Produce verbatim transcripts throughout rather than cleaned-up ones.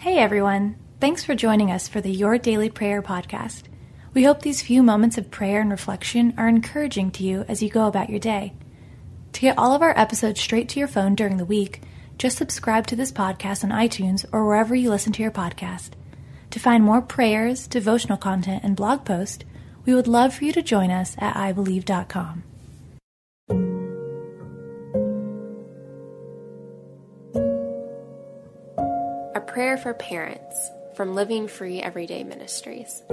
Hey everyone, thanks for joining us for the Your Daily Prayer podcast. We hope these few moments of prayer and reflection are encouraging to you as you go about your day. To get all of our episodes straight to your phone during the week, just subscribe to this podcast on iTunes or wherever you listen to your podcast. To find more prayers, devotional content, and blog posts, we would love for you to join us at i believe dot com. A Prayer for Parents from Living Free Everyday Ministries.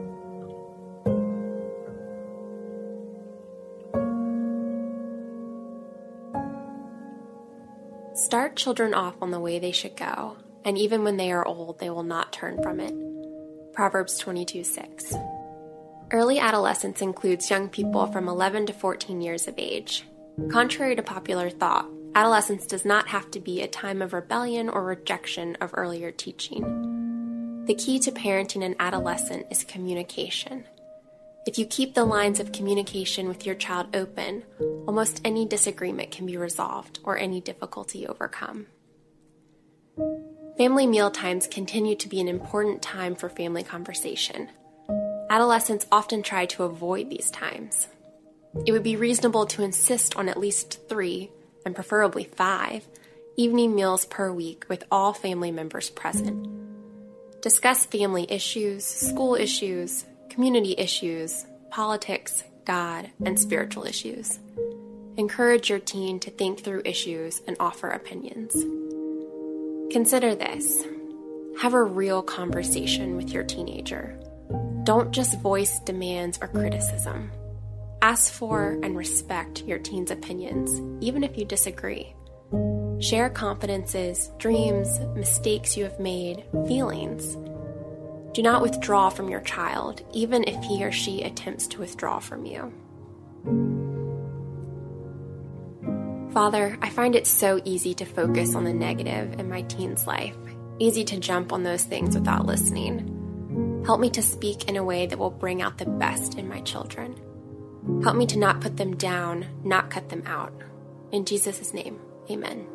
Start children off on the way they should go, and even when they are old, they will not turn from it. Proverbs twenty-two six. Early adolescence includes young people from eleven to fourteen years of age. Contrary to popular thought, adolescence does not have to be a time of rebellion or rejection of earlier teaching. The key to parenting an adolescent is communication. If you keep the lines of communication with your child open, almost any disagreement can be resolved or any difficulty overcome. Family meal times continue to be an important time for family conversation. Adolescents often try to avoid these times. It would be reasonable to insist on at least three, and preferably five, evening meals per week with all family members present. Discuss family issues, school issues, community issues, politics, God, and spiritual issues. Encourage your teen to think through issues and offer opinions. Consider this. Have a real conversation with your teenager. Don't just voice demands or criticism. Ask for and respect your teen's opinions, even if you disagree. Share confidences, dreams, mistakes you have made, feelings. Do not withdraw from your child, even if he or she attempts to withdraw from you. Father, I find it so easy to focus on the negative in my teen's life, easy to jump on those things without listening. Help me to speak in a way that will bring out the best in my children. Help me to not put them down, not cut them out. In Jesus' name, amen.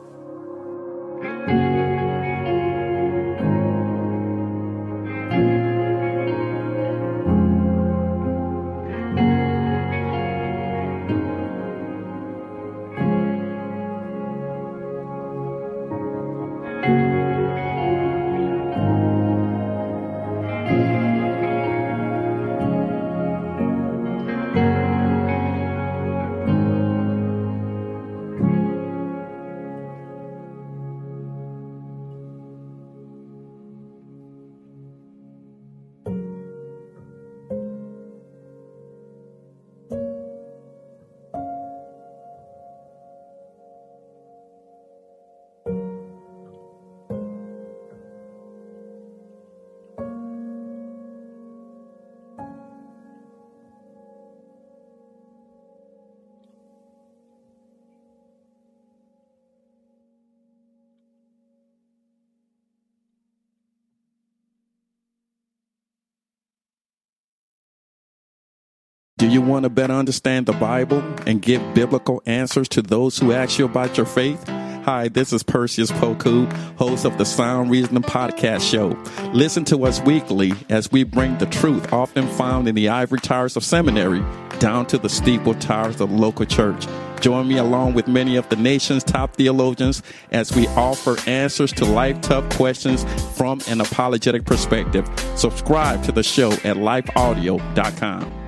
Do you want to better understand the Bible and give biblical answers to those who ask you about your faith? Hi, this is Perseus Poku, host of the Sound Reasoning Podcast Show. Listen to us weekly as we bring the truth often found in the ivory towers of seminary down to the steeple towers of the local church. Join me along with many of the nation's top theologians as we offer answers to life-tough questions from an apologetic perspective. Subscribe to the show at life audio dot com.